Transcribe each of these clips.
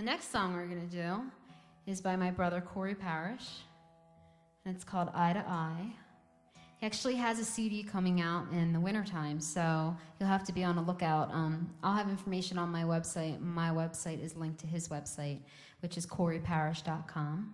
next song we're going to do is by my brother Corey Parrish, and it's called Eye to Eye. He actually has a CD coming out in the wintertime, so you'll have to be on the lookout. I'll have information on my website. My website is linked to his website, which is CoreyParrish.com.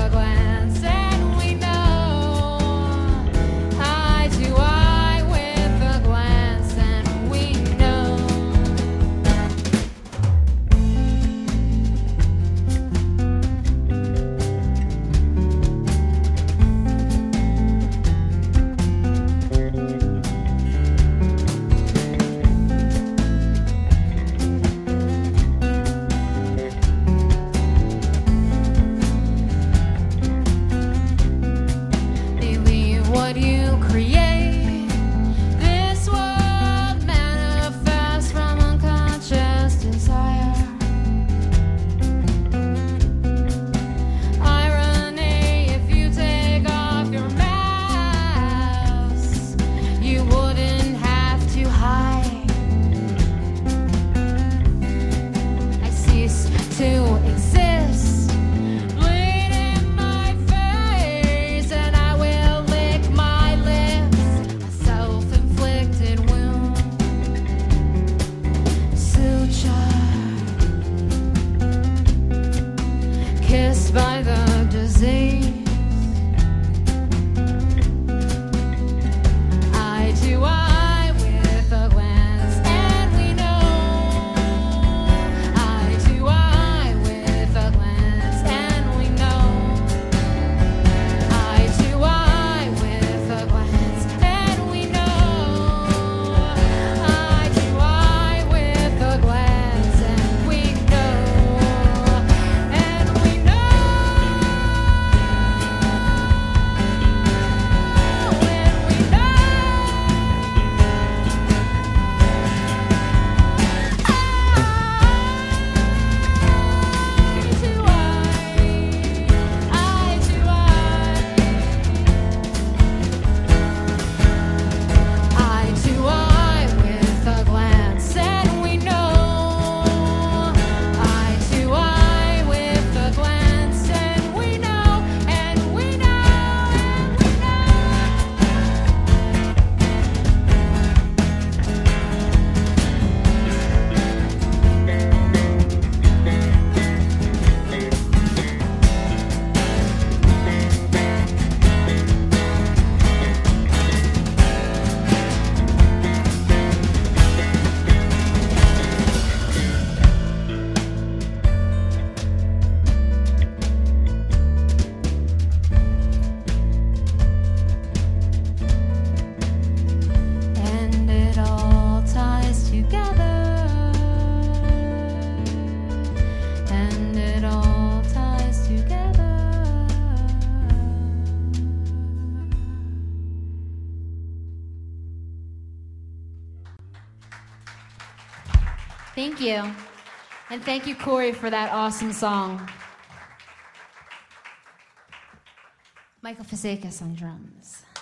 Eye to eye with Thank you. And thank you, Corey, for that awesome song. Michael Fazekas on drums.